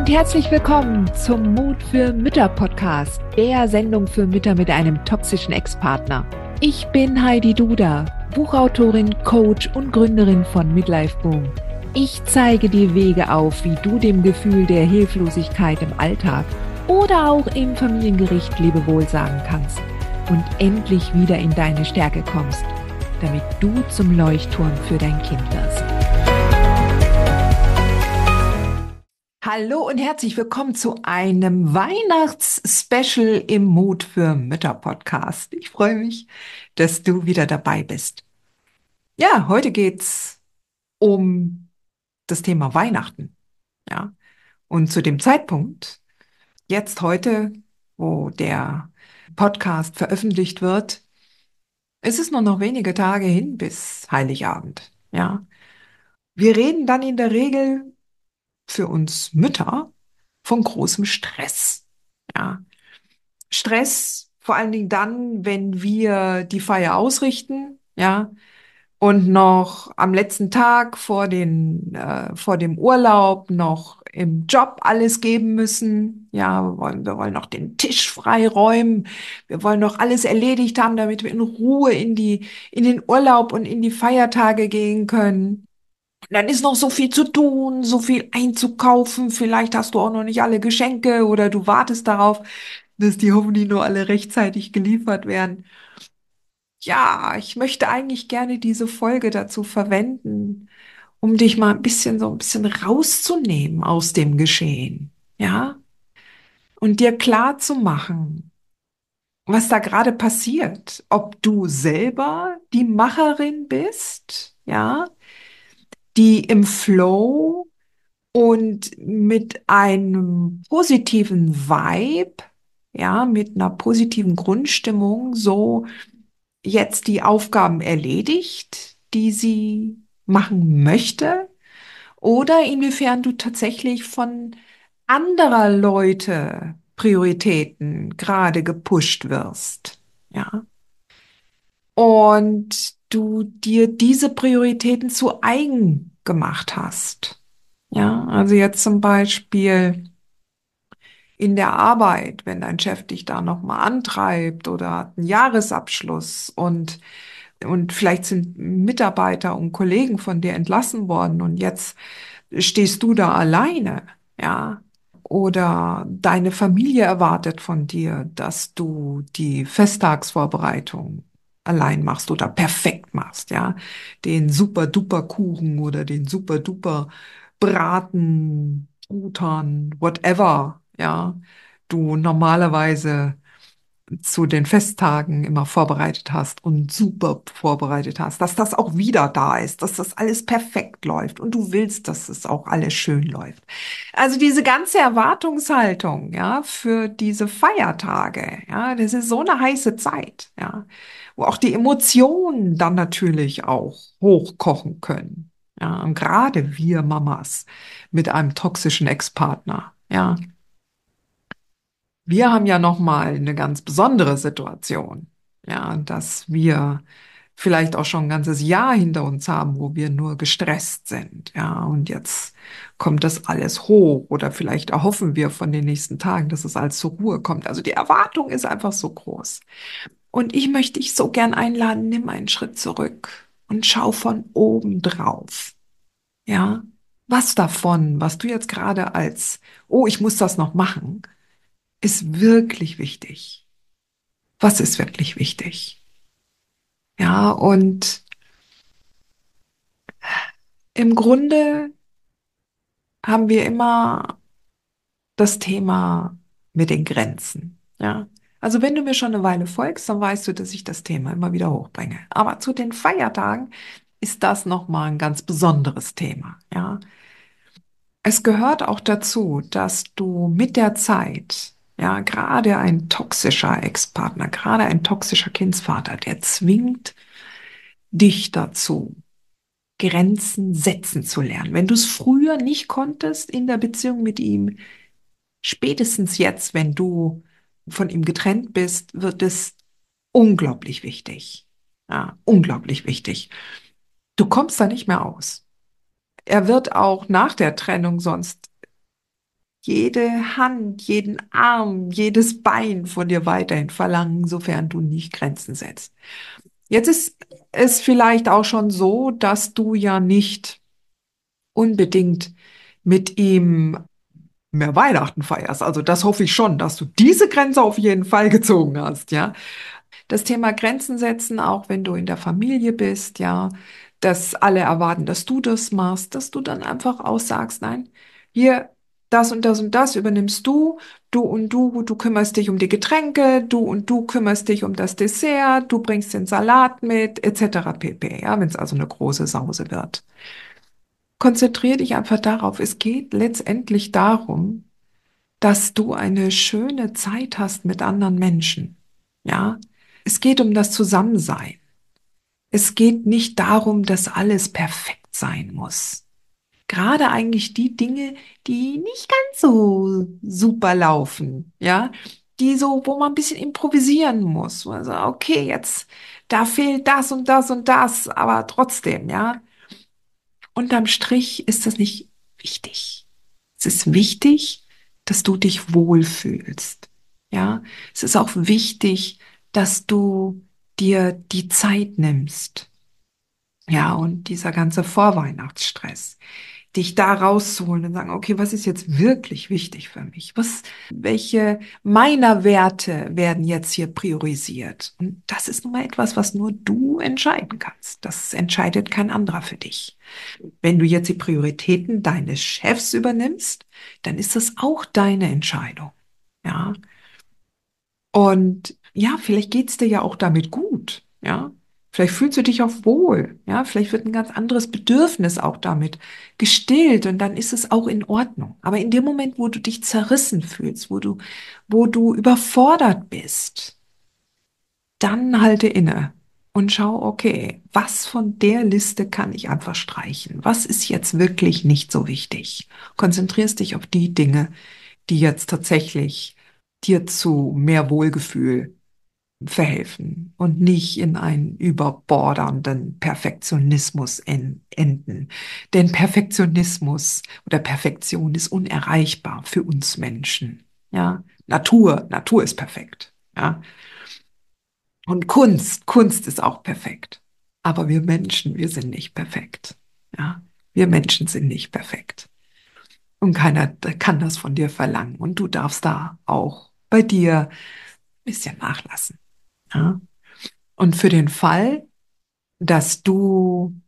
und herzlich willkommen zum Mut für Mütter Podcast, der Sendung für Mütter mit einem toxischen Ex-Partner. Ich bin Heidi Duda, Buchautorin, Coach und Gründerin von Midlife Boom. Ich zeige dir Wege auf, wie du dem Gefühl der Hilflosigkeit im Alltag oder auch im Familiengericht Lebewohl sagen kannst und endlich wieder in deine Stärke kommst, damit du zum Leuchtturm für dein Kind wirst. Hallo und herzlich willkommen zu einem Weihnachtsspecial im Mut für Mütter Podcast. Ich freue mich, dass du wieder dabei bist. Ja, heute geht's um das Thema Weihnachten. Ja, und zu dem Zeitpunkt, jetzt heute, wo der Podcast veröffentlicht wird, ist es nur noch wenige Tage hin bis Heiligabend. Ja, wir reden dann in der Regel für uns Mütter von großem Stress. Ja, Stress vor allen Dingen dann, wenn wir die Feier ausrichten, ja, und noch am letzten Tag vor dem Urlaub noch im Job alles geben müssen. Ja, wir wollen noch den Tisch freiräumen. Wir wollen noch alles erledigt haben, damit wir in Ruhe in den Urlaub und in die Feiertage gehen können. Dann ist noch so viel zu tun, so viel einzukaufen. Vielleicht hast du auch noch nicht alle Geschenke oder du wartest darauf, dass die hoffentlich nur alle rechtzeitig geliefert werden. Ja, ich möchte eigentlich gerne diese Folge dazu verwenden, um dich mal so ein bisschen rauszunehmen aus dem Geschehen. Ja, und dir klar zu machen, was da gerade passiert. Ob du selber die Macherin bist, ja, die im Flow und mit einem positiven Vibe, ja, mit einer positiven Grundstimmung so jetzt die Aufgaben erledigt, die sie machen möchte, oder inwiefern du tatsächlich von anderer Leute Prioritäten gerade gepusht wirst, ja, und du dir diese Prioritäten zu eigen gemacht hast. Ja, also jetzt zum Beispiel in der Arbeit, wenn dein Chef dich da nochmal antreibt oder hat einen Jahresabschluss und vielleicht sind Mitarbeiter und Kollegen von dir entlassen worden und jetzt stehst du da alleine, ja. Oder deine Familie erwartet von dir, dass du die Festtagsvorbereitung allein machst oder perfekt machst, ja. Den super-duper Kuchen oder den super-duper Braten, Truthahn, whatever, ja. Du normalerweise zu den Festtagen immer vorbereitet hast und super vorbereitet hast, dass das auch wieder da ist, dass das alles perfekt läuft und du willst, dass es auch alles schön läuft. Also diese ganze Erwartungshaltung, ja, für diese Feiertage, ja, das ist so eine heiße Zeit, ja, wo auch die Emotionen dann natürlich auch hochkochen können. Ja, und gerade wir Mamas mit einem toxischen Ex-Partner, ja. Wir haben ja noch mal eine ganz besondere Situation, ja, dass wir vielleicht auch schon ein ganzes Jahr hinter uns haben, wo wir nur gestresst sind, ja, und jetzt kommt das alles hoch oder vielleicht erhoffen wir von den nächsten Tagen, dass es alles zur Ruhe kommt. Also die Erwartung ist einfach so groß. Und ich möchte dich so gern einladen, nimm einen Schritt zurück und schau von oben drauf, ja. Was davon, was du jetzt gerade als, oh, ich muss das noch machen, ist wirklich wichtig? Was ist wirklich wichtig? Ja, und im Grunde haben wir immer das Thema mit den Grenzen. Ja, also wenn du mir schon eine Weile folgst, dann weißt du, dass ich das Thema immer wieder hochbringe. Aber zu den Feiertagen ist das nochmal ein ganz besonderes Thema. Ja, es gehört auch dazu, dass du mit der Zeit, ja, gerade ein toxischer Ex-Partner, gerade ein toxischer Kindsvater, der zwingt dich dazu, Grenzen setzen zu lernen. Wenn du es früher nicht konntest in der Beziehung mit ihm, spätestens jetzt, wenn du von ihm getrennt bist, wird es unglaublich wichtig. Ja, unglaublich wichtig. Du kommst da nicht mehr aus. Er wird auch nach der Trennung sonst jede Hand, jeden Arm, jedes Bein von dir weiterhin verlangen, sofern du nicht Grenzen setzt. Jetzt ist es vielleicht auch schon so, dass du ja nicht unbedingt mit ihm mehr Weihnachten feierst. Also das hoffe ich schon, dass du diese Grenze auf jeden Fall gezogen hast, ja. Das Thema Grenzen setzen, auch wenn du in der Familie bist, ja, dass alle erwarten, dass du das machst, dass du dann einfach aussagst, nein, hier, das und das und das übernimmst du und du kümmerst dich um die Getränke, du und du kümmerst dich um das Dessert, du bringst den Salat mit, etc. pp. Ja, wenn es also eine große Sause wird. Konzentriere dich einfach darauf. Es geht letztendlich darum, dass du eine schöne Zeit hast mit anderen Menschen. Ja, es geht um das Zusammensein. Es geht nicht darum, dass alles perfekt sein muss. Gerade eigentlich die Dinge, die nicht ganz so super laufen, ja, die so, wo man ein bisschen improvisieren muss. Also, okay, jetzt, da fehlt das und das und das, aber trotzdem, ja. Unterm Strich ist das nicht wichtig. Es ist wichtig, dass du dich wohlfühlst. Ja, es ist auch wichtig, dass du dir die Zeit nimmst. Ja, und dieser ganze Vorweihnachtsstress, dich da rauszuholen und sagen, okay, was ist jetzt wirklich wichtig für mich? Welche meiner Werte werden jetzt hier priorisiert? Und das ist nun mal etwas, was nur du entscheiden kannst. Das entscheidet kein anderer für dich. Wenn du jetzt die Prioritäten deines Chefs übernimmst, dann ist das auch deine Entscheidung. Ja. Und ja, vielleicht geht's dir ja auch damit gut. Ja. Vielleicht fühlst du dich auch wohl. Ja. Vielleicht wird ein ganz anderes Bedürfnis auch damit gestillt und dann ist es auch in Ordnung. Aber in dem Moment, wo du dich zerrissen fühlst, wo du überfordert bist, dann halte inne und schau, okay, was von der Liste kann ich einfach streichen? Was ist jetzt wirklich nicht so wichtig? Konzentrierst dich auf die Dinge, die jetzt tatsächlich dir zu mehr Wohlgefühl verhelfen und nicht in einen überbordernden Perfektionismus enden. Denn Perfektionismus oder Perfektion ist unerreichbar für uns Menschen. Ja, Natur ist perfekt. Ja, und Kunst ist auch perfekt. Aber wir Menschen, wir sind nicht perfekt. Ja, wir Menschen sind nicht perfekt. Und keiner kann das von dir verlangen. Und du darfst da auch bei dir ein bisschen nachlassen. Ja? Und für den Fall, dass du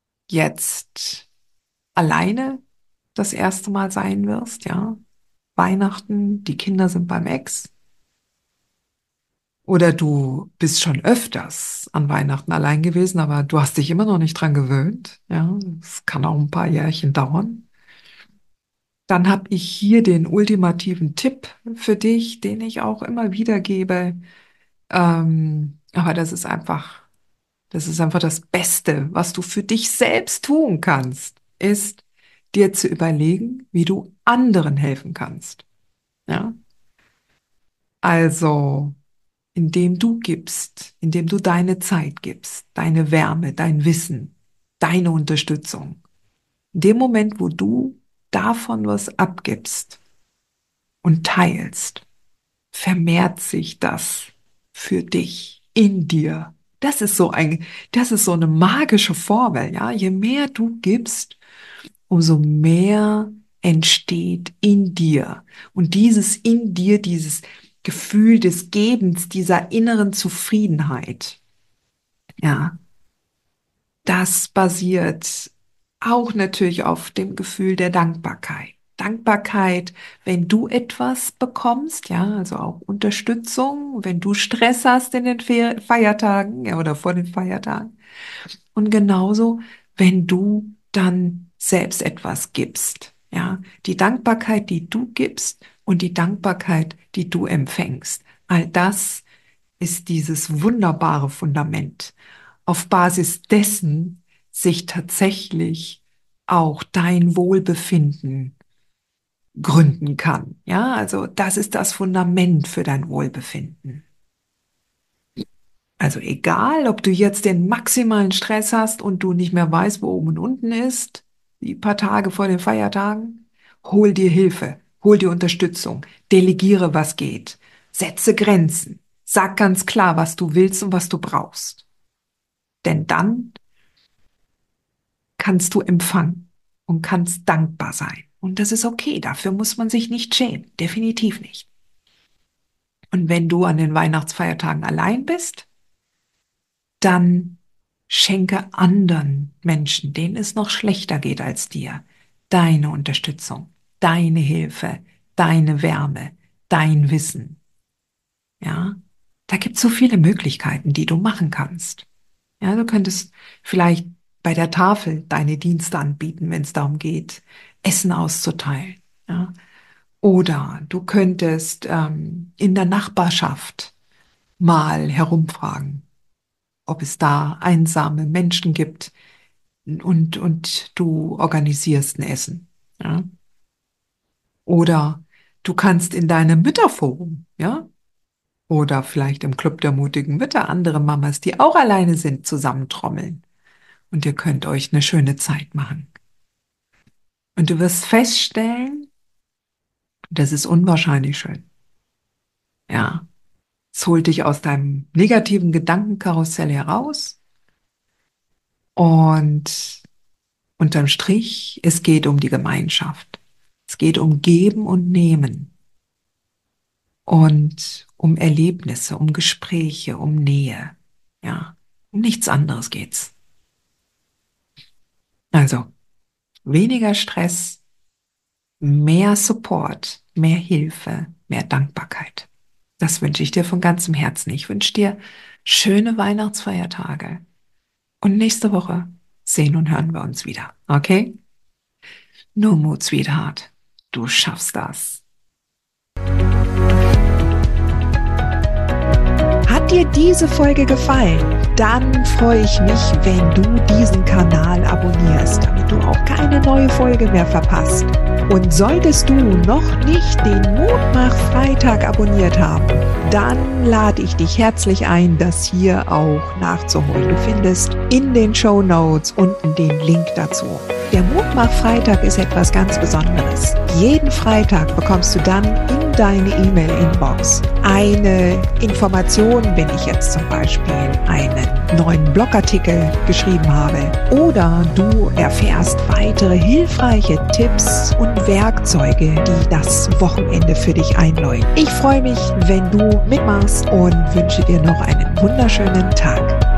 jetzt alleine das erste Mal sein wirst, ja, Weihnachten, die Kinder sind beim Ex, oder du bist schon öfters an Weihnachten allein gewesen, aber du hast dich immer noch nicht dran gewöhnt. Ja, es kann auch ein paar Jährchen dauern. Dann habe ich hier den ultimativen Tipp für dich, den ich auch immer wieder gebe. Aber das ist einfach das Beste, was du für dich selbst tun kannst, ist dir zu überlegen, wie du anderen helfen kannst. Ja, also indem du gibst, indem du deine Zeit gibst, deine Wärme, dein Wissen, deine Unterstützung. In dem Moment, wo du davon was abgibst und teilst, vermehrt sich das für dich in dir. Das ist so eine magische Formel, ja. Je mehr du gibst, umso mehr entsteht in dir. Und dieses in dir, dieses Gefühl des Gebens, dieser inneren Zufriedenheit, ja, das basiert auch natürlich auf dem Gefühl der Dankbarkeit. Dankbarkeit, wenn du etwas bekommst, ja, also auch Unterstützung, wenn du Stress hast in den Feiertagen, ja, oder vor den Feiertagen. Und genauso, wenn du dann selbst etwas gibst, ja, die Dankbarkeit, die du gibst und die Dankbarkeit, die du empfängst. All das ist dieses wunderbare Fundament, auf Basis dessen sich tatsächlich auch dein Wohlbefinden gründen kann. Ja, also das ist das Fundament für dein Wohlbefinden. Also egal, ob du jetzt den maximalen Stress hast und du nicht mehr weißt, wo oben und unten ist, die paar Tage vor den Feiertagen, hol dir Hilfe. Hol dir Unterstützung, delegiere, was geht, setze Grenzen, sag ganz klar, was du willst und was du brauchst. Denn dann kannst du empfangen und kannst dankbar sein. Und das ist okay, dafür muss man sich nicht schämen, definitiv nicht. Und wenn du an den Weihnachtsfeiertagen allein bist, dann schenke anderen Menschen, denen es noch schlechter geht als dir, deine Unterstützung, deine Hilfe, deine Wärme, dein Wissen. Ja, da gibt es so viele Möglichkeiten, die du machen kannst. Ja, du könntest vielleicht bei der Tafel deine Dienste anbieten, wenn es darum geht, Essen auszuteilen. Ja, oder du könntest in der Nachbarschaft mal herumfragen, ob es da einsame Menschen gibt und du organisierst ein Essen. Ja? Oder du kannst in deinem Mütterforum, ja, oder vielleicht im Club der mutigen Mütter andere Mamas, die auch alleine sind, zusammentrommeln. Und ihr könnt euch eine schöne Zeit machen. Und du wirst feststellen, das ist unwahrscheinlich schön. Ja, es holt dich aus deinem negativen Gedankenkarussell heraus und unterm Strich, es geht um die Gemeinschaft. Es geht um Geben und Nehmen und um Erlebnisse, um Gespräche, um Nähe. Ja, um nichts anderes geht's. Also, weniger Stress, mehr Support, mehr Hilfe, mehr Dankbarkeit. Das wünsche ich dir von ganzem Herzen. Ich wünsche dir schöne Weihnachtsfeiertage. Und nächste Woche sehen und hören wir uns wieder. Okay? No mood, Sweetheart. Du schaffst das. Hat dir diese Folge gefallen? Dann freue ich mich, wenn du diesen Kanal abonnierst, damit du auch keine neue Folge mehr verpasst. Und solltest du noch nicht den Mutmach-Freitag abonniert haben, dann lade ich dich herzlich ein, das hier auch nachzuholen. Du findest in den Shownotes unten den Link dazu. Der Mutmach-Freitag ist etwas ganz Besonderes. Jeden Freitag bekommst du dann in deine E-Mail-Inbox eine Information, wenn ich jetzt zum Beispiel einen neuen Blogartikel geschrieben habe, oder du erfährst weitere hilfreiche Tipps und Werkzeuge, die das Wochenende für dich einläuten. Ich freue mich, wenn du mitmachst und wünsche dir noch einen wunderschönen Tag.